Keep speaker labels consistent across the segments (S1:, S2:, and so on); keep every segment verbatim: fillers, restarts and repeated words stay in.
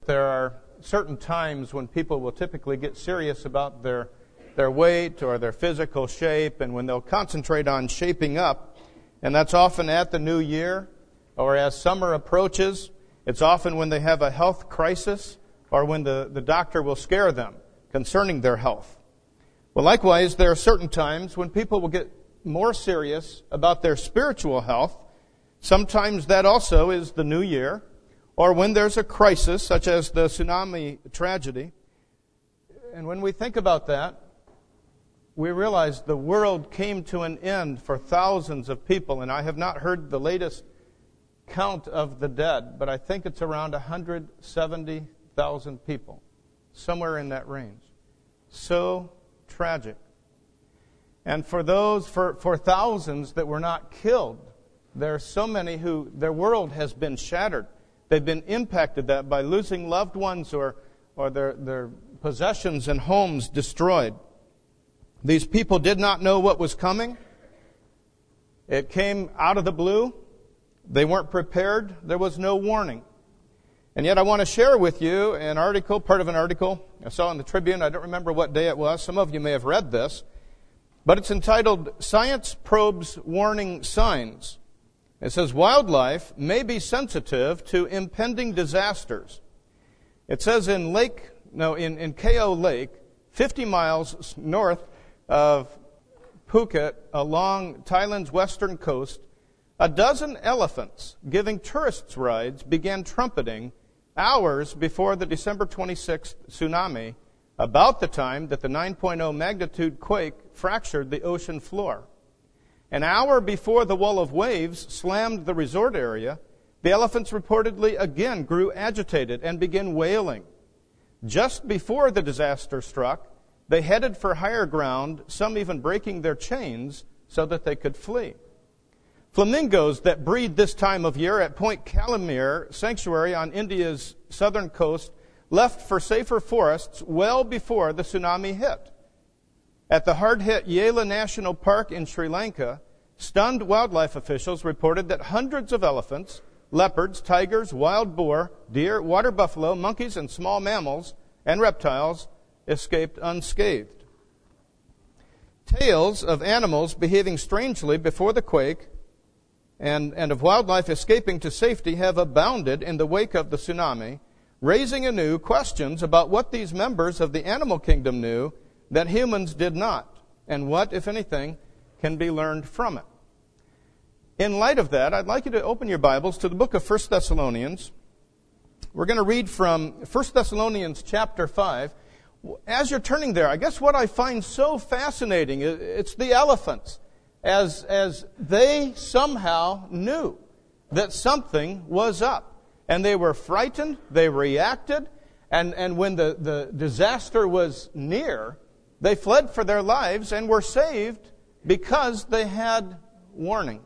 S1: There are certain times when people will typically get serious about their their weight or their physical shape, and when they'll concentrate on shaping up, and that's often at the new year or as summer approaches. It's often when they have a health crisis or when the, the doctor will scare them concerning their health. Well, likewise, there are certain times when people will get more serious about their spiritual health. Sometimes that also is the new year, or when there's a crisis, such as the tsunami tragedy. And when we think about that, we realize the world came to an end for thousands of people, and I have not heard the latest count of the dead, but I think it's around one hundred seventy thousand people, somewhere in that range. So tragic. And for those, for, for thousands that were not killed, there are so many who their world has been shattered. They've been impacted that by losing loved ones or, or their, their possessions and homes destroyed. These people did not know what was coming. It came out of the blue. They weren't prepared. There was no warning. And yet I want to share with you an article, part of an article I saw in the Tribune. I don't remember what day it was. Some of you may have read this. But it's entitled, Science Probes Warning Signs. It says, wildlife may be sensitive to impending disasters. It says in Lake, no, in, in K O Lake, fifty miles north of Phuket, along Thailand's western coast, a dozen elephants giving tourists rides began trumpeting hours before the December twenty-sixth tsunami, about the time that the nine point oh magnitude quake fractured the ocean floor. An hour before the wall of waves slammed the resort area, the elephants reportedly again grew agitated and began wailing. Just before the disaster struck, they headed for higher ground, some even breaking their chains so that they could flee. Flamingos that breed this time of year at Point Calimere Sanctuary on India's southern coast left for safer forests well before the tsunami hit. At the hard-hit Yela National Park in Sri Lanka, stunned wildlife officials reported that hundreds of elephants, leopards, tigers, wild boar, deer, water buffalo, monkeys, and small mammals and reptiles escaped unscathed. Tales of animals behaving strangely before the quake and, and of wildlife escaping to safety have abounded in the wake of the tsunami, raising anew questions about what these members of the animal kingdom knew that humans did not, and what, if anything, can be learned from it. In light of that, I'd like you to open your Bibles to the book of First Thessalonians. We're going to read from First Thessalonians chapter five. As you're turning there, I guess what I find so fascinating, it's the elephants, as, as they somehow knew that something was up. And they were frightened, they reacted, and, and when the, the disaster was near, they fled for their lives and were saved because they had warning.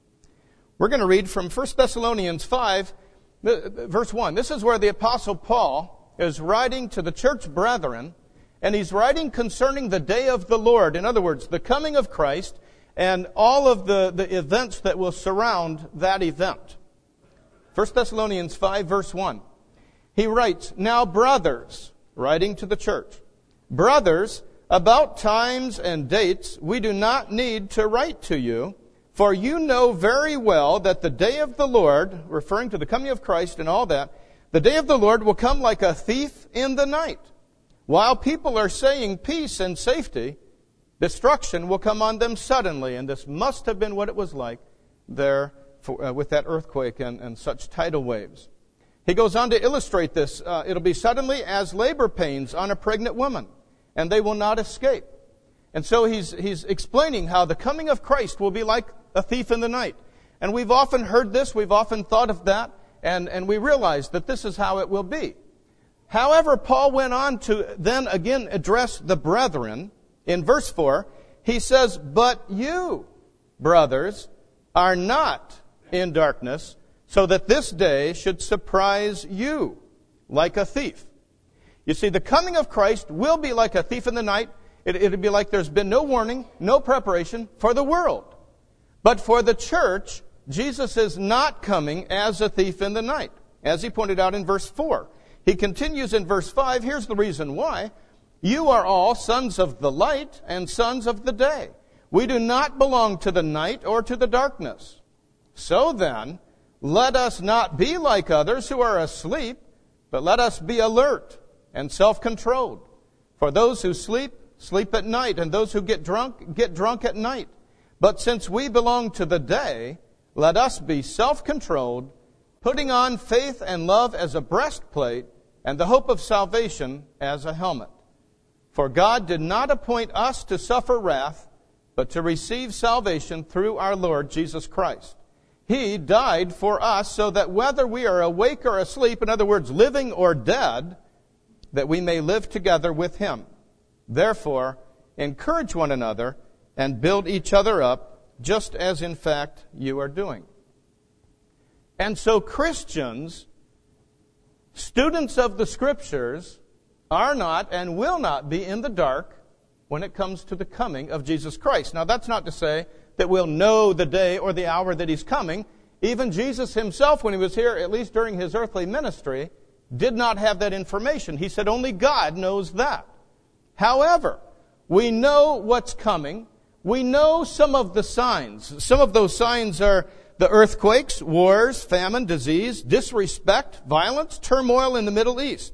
S1: We're going to read from First Thessalonians five, verse one. This is where the Apostle Paul is writing to the church brethren, and he's writing concerning the day of the Lord. In other words, the coming of Christ and all of the, the events that will surround that event. First Thessalonians five, verse one. He writes, Now brothers, writing to the church, brothers, about times and dates we do not need to write to you, for you know very well that the day of the Lord, referring to the coming of Christ and all that, the day of the Lord will come like a thief in the night. While people are saying peace and safety, destruction will come on them suddenly. And this must have been what it was like there for, uh, with that earthquake and, and such tidal waves. He goes on to illustrate this. Uh, it'll be suddenly as labor pains on a pregnant woman, and they will not escape. And so he's he's explaining how the coming of Christ will be like a thief in the night. And we've often heard this, we've often thought of that, and, and we realize that this is how it will be. However, Paul went on to then again address the brethren. In verse four, he says, But you, brothers, are not in darkness, so that this day should surprise you like a thief. You see, the coming of Christ will be like a thief in the night. It, it'll be like there's been no warning, no preparation for the world. But for the church, Jesus is not coming as a thief in the night. As he pointed out in verse four, He continues in verse five, here's the reason why. You are all sons of the light and sons of the day. We do not belong to the night or to the darkness. So then, let us not be like others who are asleep, but let us be alert and self-controlled. For those who sleep, sleep at night, and those who get drunk, get drunk at night. But since we belong to the day, let us be self-controlled, putting on faith and love as a breastplate, and the hope of salvation as a helmet. For God did not appoint us to suffer wrath, but to receive salvation through our Lord Jesus Christ. He died for us so that whether we are awake or asleep, in other words, living or dead, that we may live together with Him. Therefore, encourage one another and build each other up, just as in fact you are doing. And so Christians, students of the Scriptures, are not and will not be in the dark when it comes to the coming of Jesus Christ. Now, that's not to say that we'll know the day or the hour that He's coming. Even Jesus Himself, when He was here, at least during His earthly ministry, did not have that information. He said only God knows that. However, we know what's coming. We know some of the signs. Some of those signs are the earthquakes, wars, famine, disease, disrespect, violence, turmoil in the Middle East.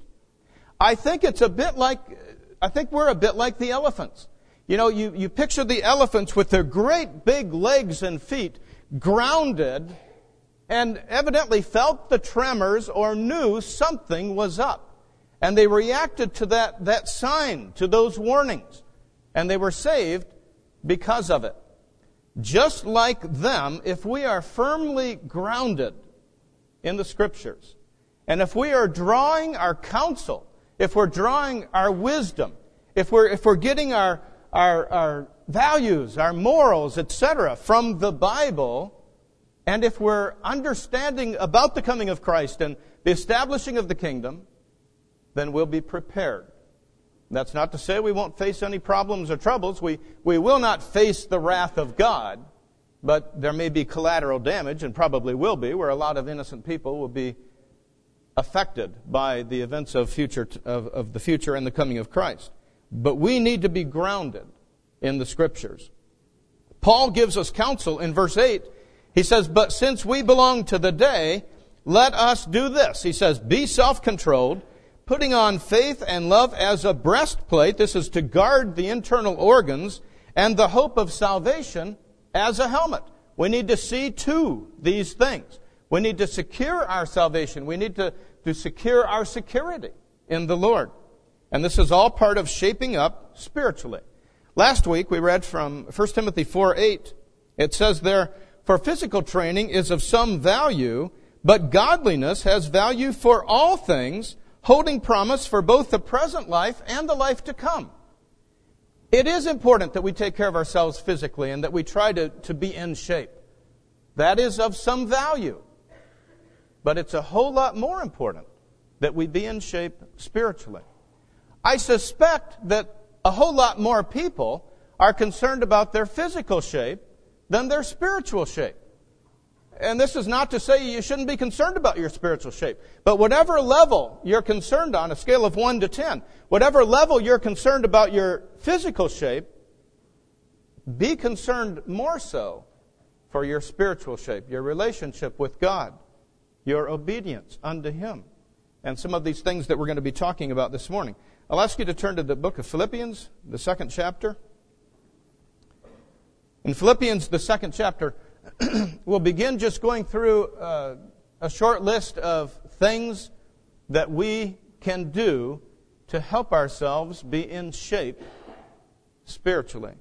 S1: I think it's a bit like, I think we're a bit like the elephants. You know, you, you picture the elephants with their great big legs and feet grounded and evidently felt the tremors or knew something was up. And they reacted to that, that sign, to those warnings. And they were saved because of it. Just like them, if we are firmly grounded in the Scriptures, and if we are drawing our counsel, if we're drawing our wisdom, if we're if we're getting our our, our values, our morals, et cetera, from the Bible, and if we're understanding about the coming of Christ and the establishing of the kingdom, then we'll be prepared. That's not to say we won't face any problems or troubles. We, we will not face the wrath of God, but there may be collateral damage, and probably will be, where a lot of innocent people will be affected by the events of future of, of the future and the coming of Christ. But we need to be grounded in the Scriptures. Paul gives us counsel in verse eight. He says, but since we belong to the day, let us do this. He says, be self-controlled, putting on faith and love as a breastplate. This is to guard the internal organs, and the hope of salvation as a helmet. We need to see to these things. We need to secure our salvation. We need to, to secure our security in the Lord. And this is all part of shaping up spiritually. Last week we read from First Timothy four eight. It says there, for physical training is of some value, but godliness has value for all things, holding promise for both the present life and the life to come. It is important that we take care of ourselves physically and that we try to, to be in shape. That is of some value. But it's a whole lot more important that we be in shape spiritually. I suspect that a whole lot more people are concerned about their physical shape than their spiritual shape. And this is not to say you shouldn't be concerned about your spiritual shape. But whatever level you're concerned on, a scale of one to ten, whatever level you're concerned about your physical shape, be concerned more so for your spiritual shape, your relationship with God, your obedience unto Him, and some of these things that we're going to be talking about this morning. I'll ask you to turn to the book of Philippians, the second chapter. In Philippians, the second chapter, we'll begin just going through uh, a short list of things that we can do to help ourselves be in shape spiritually.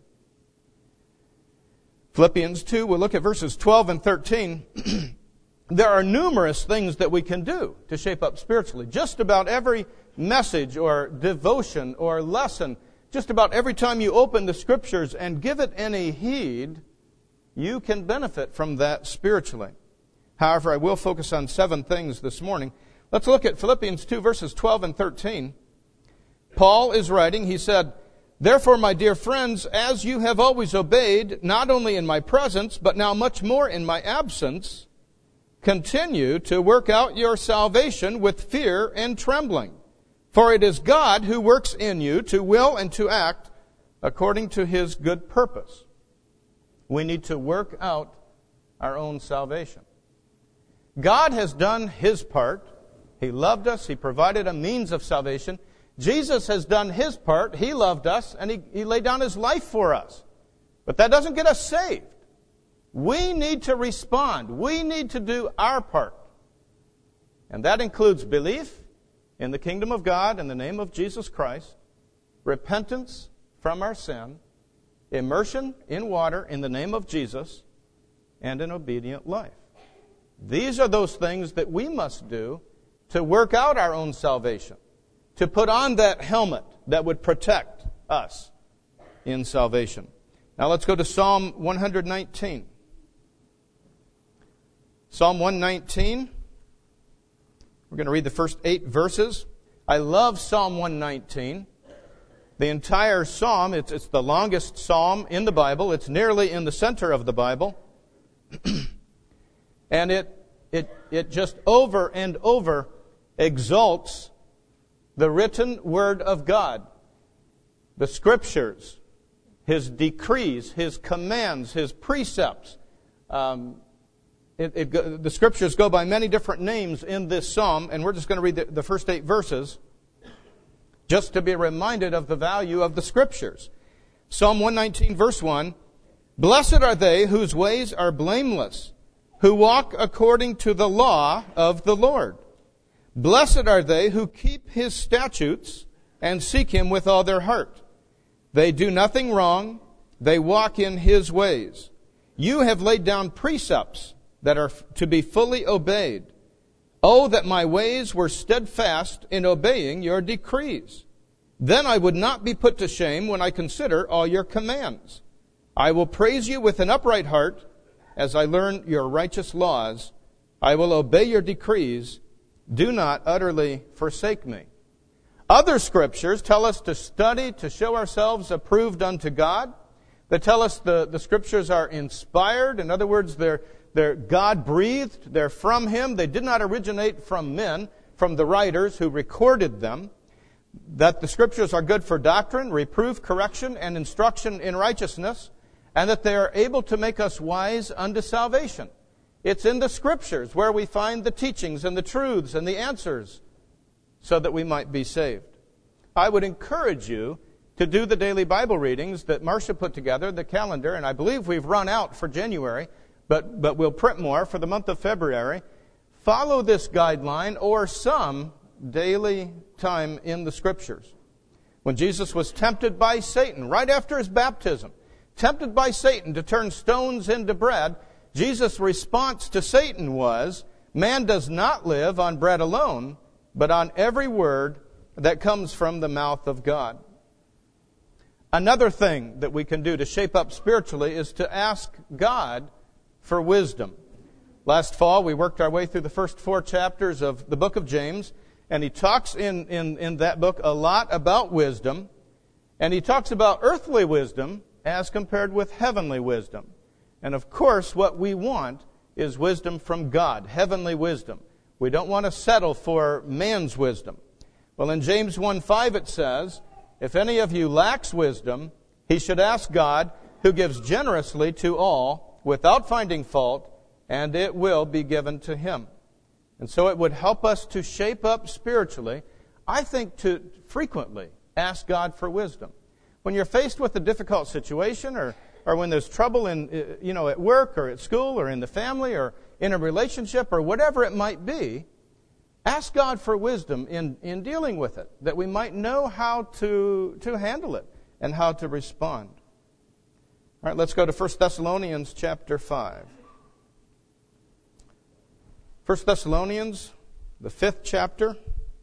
S1: Philippians two, we'll look at verses twelve and thirteen. There are numerous things that we can do to shape up spiritually. Just about every message or devotion or lesson, just about every time you open the Scriptures and give it any heed, you can benefit from that spiritually. However, I will focus on seven things this morning. Let's look at Philippians two, verses twelve and thirteen. Paul is writing, he said, therefore, my dear friends, as you have always obeyed, not only in my presence, but now much more in my absence, continue to work out your salvation with fear and trembling. For it is God who works in you to will and to act according to His good purpose. We need to work out our own salvation. God has done His part. He loved us. He provided a means of salvation. Jesus has done His part. He loved us, and He, he laid down His life for us. But that doesn't get us saved. We need to respond. We need to do our part. And that includes belief in the kingdom of God in the name of Jesus Christ, repentance from our sin, immersion in water in the name of Jesus, and an obedient life. These are those things that we must do to work out our own salvation, to put on that helmet that would protect us in salvation. Now let's go to Psalm one nineteen. Psalm one nineteen. We're going to read the first eight verses. I love Psalm one nineteen. The entire psalm, it's, it's the longest psalm in the Bible. It's nearly in the center of the Bible. And it, it, it just over and over exalts the written Word of God, the Scriptures, His decrees, His commands, His precepts. Um, it, it, the Scriptures go by many different names in this psalm, and we're just going to read the, the first eight verses just to be reminded of the value of the Scriptures. Psalm one nineteen, verse one, "Blessed are they whose ways are blameless, who walk according to the law of the Lord. Blessed are they who keep His statutes and seek Him with all their heart. They do nothing wrong. They walk in His ways. You have laid down precepts that are to be fully obeyed. Oh, that my ways were steadfast in obeying your decrees. Then I would not be put to shame when I consider all your commands. I will praise you with an upright heart as I learn your righteous laws. I will obey your decrees. Do not utterly forsake me." Other scriptures tell us to study to show ourselves approved unto God. They tell us the, the scriptures are inspired. In other words, they're, they're God-breathed. They're from Him. They did not originate from men, from the writers who recorded them. That the scriptures are good for doctrine, reproof, correction, and instruction in righteousness, and that they are able to make us wise unto salvation. It's in the Scriptures where we find the teachings and the truths and the answers so that we might be saved. I would encourage you to do the daily Bible readings that Marcia put together, the calendar, and I believe we've run out for January, but, but we'll print more for the month of February. Follow this guideline or some daily time in the Scriptures. When Jesus was tempted by Satan, right after His baptism, tempted by Satan to turn stones into bread, Jesus' response to Satan was, "Man does not live on bread alone, but on every word that comes from the mouth of God." Another thing that we can do to shape up spiritually is to ask God for wisdom. Last fall, we worked our way through the first four chapters of the book of James, and he talks in, in, in that book a lot about wisdom, and he talks about earthly wisdom as compared with heavenly wisdom. And of course, what we want is wisdom from God, heavenly wisdom. We don't want to settle for man's wisdom. Well, in James one five it says, "If any of you lacks wisdom, he should ask God, who gives generously to all, without finding fault, and it will be given to him." And so it would help us to shape up spiritually, I think, to frequently ask God for wisdom. When you're faced with a difficult situation, or, or when there's trouble in, you know, at work or at school or in the family or in a relationship or whatever it might be, ask God for wisdom in, in dealing with it, that we might know how to, to handle it and how to respond. All right, let's go to First Thessalonians chapter five. First Thessalonians, the fifth chapter.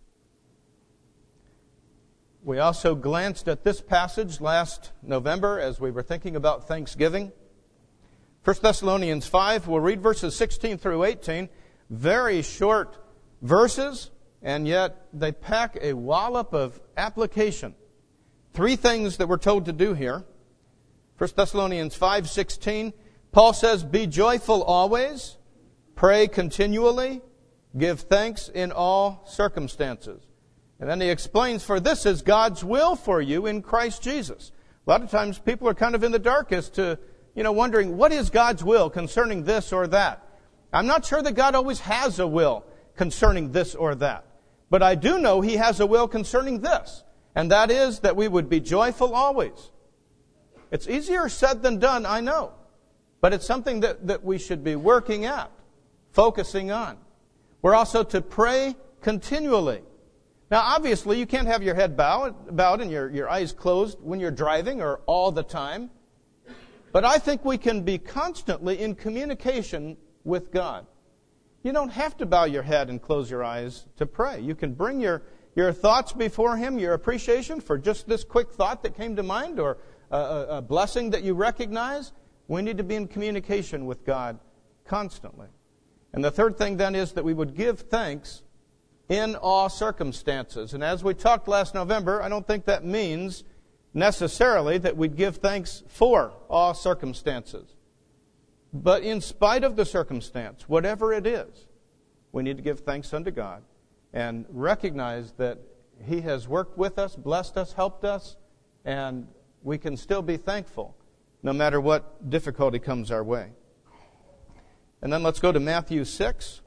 S1: We also glanced at this passage last November as we were thinking about Thanksgiving. First Thessalonians five, we'll read verses sixteen through eighteen. Very short verses, and yet they pack a wallop of application. Three things that we're told to do here. First Thessalonians five sixteen, Paul says, "Be joyful always, pray continually, give thanks in all circumstances. And then he explains, for this is God's will for you in Christ Jesus. A lot of times people are kind of in the dark as to, you know, wondering, what is God's will concerning this or that? I'm not sure that God always has a will concerning this or that. But I do know He has a will concerning this. And that is that we would be joyful always. It's easier said than done, I know. But it's something that, that we should be working at, focusing on. We're also to pray continually. Now, obviously, you can't have your head bowed, bowed and your, your eyes closed when you're driving or all the time. But I think we can be constantly in communication with God. You don't have to bow your head and close your eyes to pray. You can bring your, your thoughts before Him, your appreciation for just this quick thought that came to mind or a, a, a blessing that you recognize. We need to be in communication with God constantly. And the third thing then is that we would give thanks in all circumstances. And as we talked last November, I don't think that means necessarily that we'd give thanks for all circumstances. But in spite of the circumstance, whatever it is, we need to give thanks unto God and recognize that He has worked with us, blessed us, helped us, and we can still be thankful no matter what difficulty comes our way. And then let's go to Matthew six.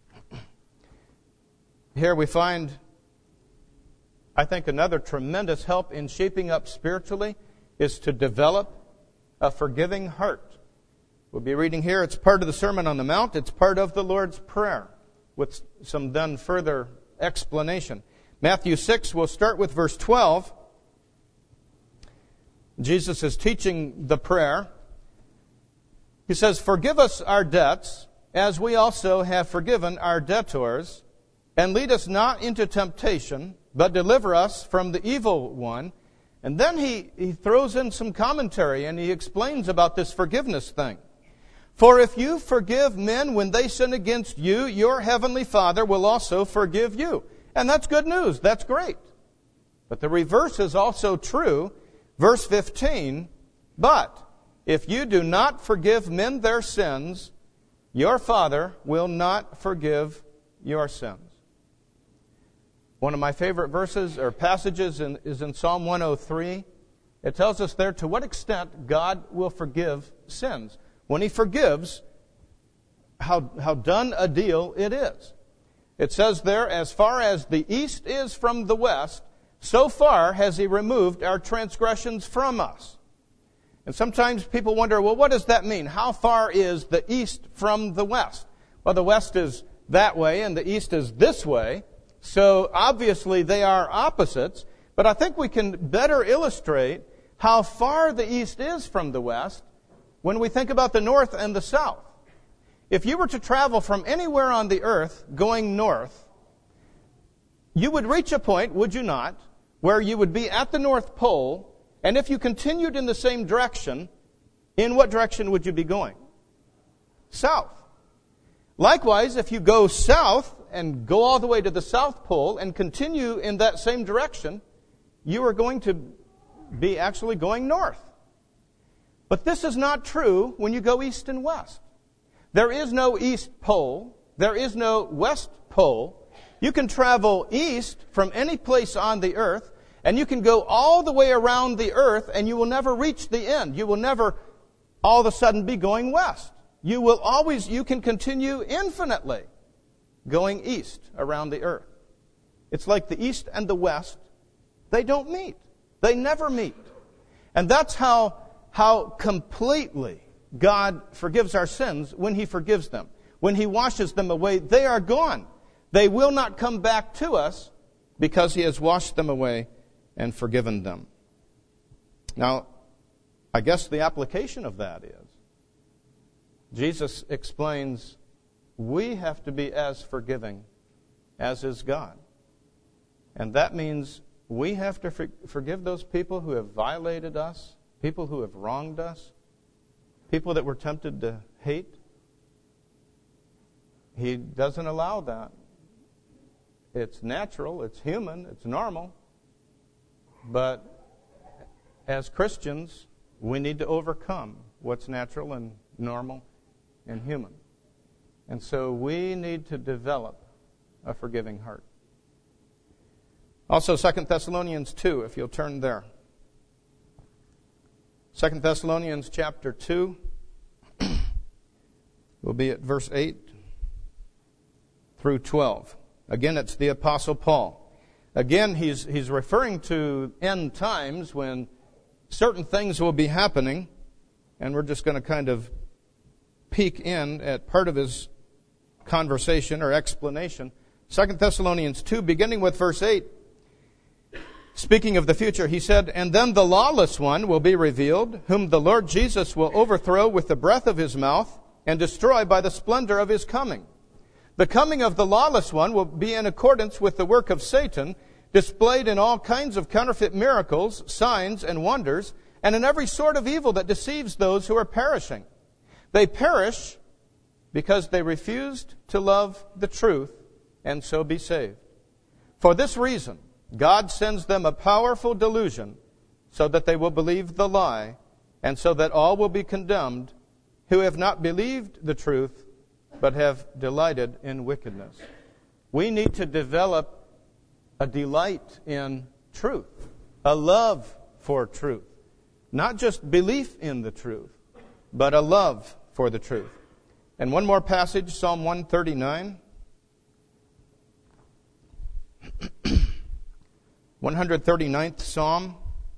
S1: Here we find, I think, another tremendous help in shaping up spiritually is to develop a forgiving heart. We'll be reading here. It's part of the Sermon on the Mount. It's part of the Lord's Prayer with some then further explanation. Matthew six, we'll start with verse twelve. Jesus is teaching the prayer. He says, forgive us our debts, as we also have forgiven our debtors. And lead us not into temptation, but deliver us from the evil one. And then he, he throws in some commentary and he explains about this forgiveness thing. For if you forgive men when they sin against you, your heavenly Father will also forgive you. And that's good news. That's great. But the reverse is also true. Verse fifteen, but if you do not forgive men their sins, your Father will not forgive your sins. One of my favorite verses or passages in, is in Psalm one oh three. It tells us there to what extent God will forgive sins. When He forgives, how, how done a deal it is. It says there, as far as the east is from the west, so far has He removed our transgressions from us. And sometimes people wonder, well, what does that mean? How far is the east from the west? Well, the west is that way and the east is this way. So obviously they are opposites, but I think we can better illustrate how far the east is from the west when we think about the north and the south. If you were to travel from anywhere on the earth going north, you would reach a point, would you not, where you would be at the North Pole, and if you continued in the same direction, in what direction would you be going? South. Likewise, if you go south and go all the way to the South Pole and continue in that same direction, you are going to be actually going north. But this is not true when you go east and west. There is no East Pole. There is no West Pole. You can travel east from any place on the earth, and you can go all the way around the earth, and you will never reach the end. You will never all of a sudden be going west. You will always, you can continue infinitely going east around the earth. It's like the east and the west, they don't meet. They never meet. And that's how, how completely God forgives our sins when He forgives them. When He washes them away, they are gone. They will not come back to us because He has washed them away and forgiven them. Now, I guess the application of that is, Jesus explains we have to be as forgiving as is God. And that means we have to for- forgive those people who have violated us, people who have wronged us, people that we're tempted to hate. He doesn't allow that. It's natural, it's human, it's normal. But as Christians, we need to overcome what's natural and normal and human. And so we need to develop a forgiving heart. Also, Second Thessalonians two, if you'll turn there. Second Thessalonians chapter two. We'll be at verse eight through twelve. Again, it's the Apostle Paul. Again, he's he's referring to end times when certain things will be happening, and we're just going to kind of peek in at part of his conversation or explanation. Second Thessalonians two, beginning with verse eight. Speaking of the future, he said, "And then the lawless one will be revealed, whom the Lord Jesus will overthrow with the breath of his mouth and destroy by the splendor of his coming. The coming of the lawless one will be in accordance with the work of Satan, displayed in all kinds of counterfeit miracles, signs, and wonders, and in every sort of evil that deceives those who are perishing. They perish because they refused to love the truth and so be saved. For this reason, God sends them a powerful delusion so that they will believe the lie, and so that all will be condemned who have not believed the truth but have delighted in wickedness." We need to develop a delight in truth, a love for truth. Not just belief in the truth, but a love for the truth. And one more passage, Psalm one thirty-nine. one hundred thirty-ninth Psalm.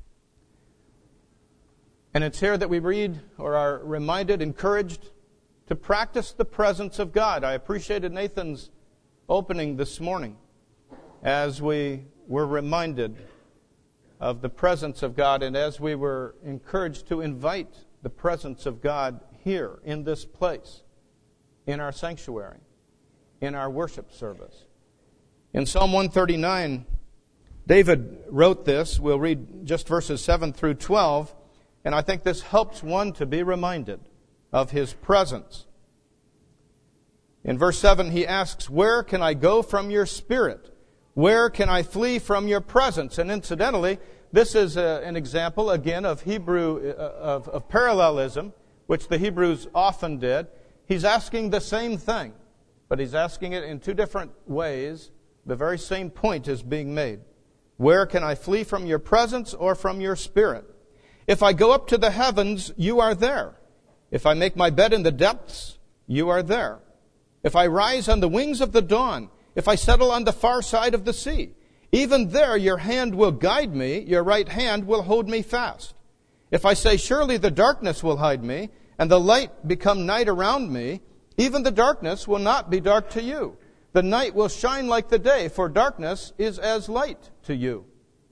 S1: And it's here that we read or are reminded, encouraged to practice the presence of God. I appreciated Nathan's opening this morning as we were reminded of the presence of God and as we were encouraged to invite the presence of God here in this place, in our sanctuary, in our worship service. In Psalm one thirty-nine, David wrote this. We'll read just verses seven through twelve, and I think this helps one to be reminded of his presence. In verse seven, he asks, "Where can I go from your spirit? Where can I flee from your presence?" And incidentally, this is a, an example, again, of Hebrew, uh, of, of parallelism, which the Hebrews often did. He's asking the same thing, but he's asking it in two different ways. The very same point is being made. Where can I flee from your presence or from your spirit? If I go up to the heavens, you are there. If I make my bed in the depths, you are there. If I rise on the wings of the dawn, if I settle on the far side of the sea, even there your hand will guide me, your right hand will hold me fast. If I say, surely the darkness will hide me, and the light become night around me, even the darkness will not be dark to you. The night will shine like the day, for darkness is as light to you.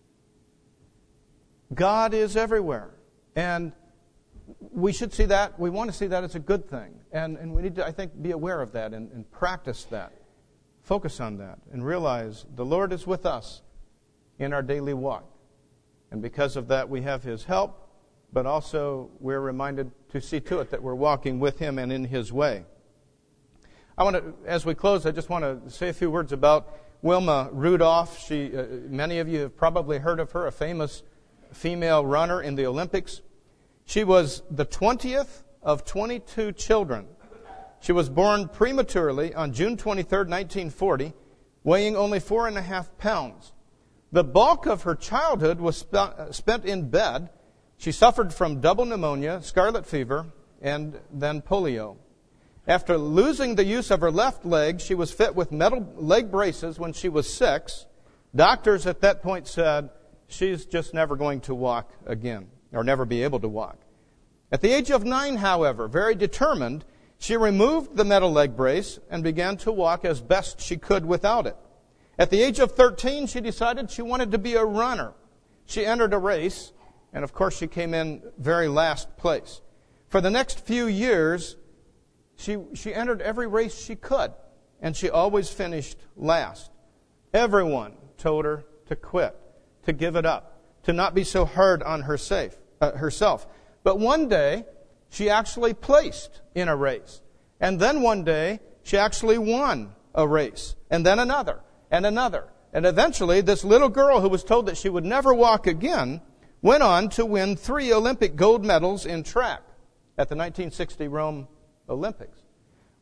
S1: God is everywhere. And we should see that. We want to see that as a good thing. And, and we need to, I think, be aware of that and, and practice that. Focus on that and realize the Lord is with us in our daily walk. And because of that, we have His help, but also we're reminded to see to it that we're walking with Him and in His way. I want to, as we close, I just want to say a few words about Wilma Rudolph. She, uh, many of you have probably heard of her, a famous female runner in the Olympics. She was the twentieth of twenty-two children. She was born prematurely on June twenty-third, nineteen forty, weighing only four and a half pounds. The bulk of her childhood was sp- spent in bed. She suffered from double pneumonia, scarlet fever, and then polio. After losing the use of her left leg, she was fit with metal leg braces when she was six. Doctors at that point said, she's just never going to walk again, or never be able to walk. At the age of nine, however, very determined, she removed the metal leg brace and began to walk as best she could without it. At the age of thirteen, she decided she wanted to be a runner. She entered a race, and of course she came in very last place. For the next few years, she, she entered every race she could, and she always finished last. Everyone told her to quit, to give it up, to not be so hard on her safe, uh, herself. But one day, she actually placed in a race. And then one day, she actually won a race. And then another, and another. And eventually, this little girl who was told that she would never walk again went on to win three Olympic gold medals in track at the nineteen sixty Rome Olympics.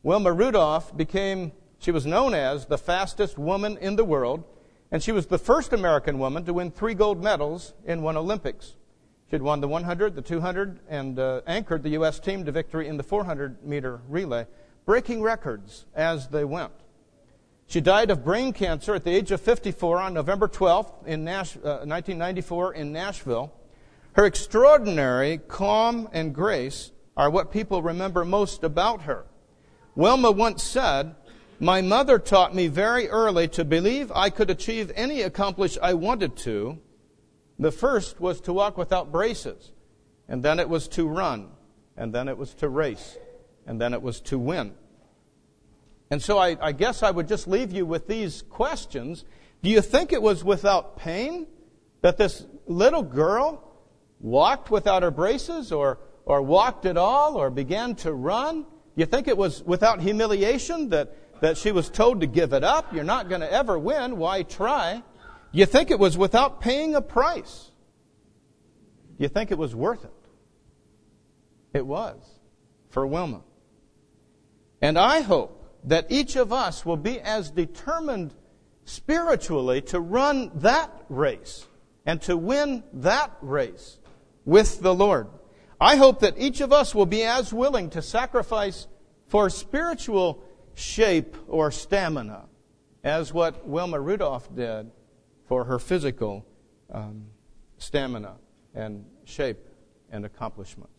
S1: Wilma Rudolph became, she was known as the fastest woman in the world, and she was the first American woman to win three gold medals in one Olympics. She had won the one hundred, the two hundred, and uh, anchored the U S team to victory in the four hundred meter relay, breaking records as they went. She died of brain cancer at the age of fifty-four on November twelfth in Nash, uh, nineteen ninety-four in Nashville. Her extraordinary calm and grace are what people remember most about her. Wilma once said, "My mother taught me very early to believe I could achieve any accomplishment I wanted to. The first was to walk without braces, and then it was to run, and then it was to race, and then it was to win." And so I, I guess I would just leave you with these questions. Do you think it was without pain that this little girl walked without her braces, or, or walked at all, or began to run? Do you think it was without humiliation that, that she was told to give it up? You're not going to ever win. Why try? Do you think it was without paying a price? Do you think it was worth it? It was for Wilma. And I hope that each of us will be as determined spiritually to run that race and to win that race with the Lord. I hope that each of us will be as willing to sacrifice for spiritual shape or stamina as what Wilma Rudolph did for her physical um, stamina and shape and accomplishment.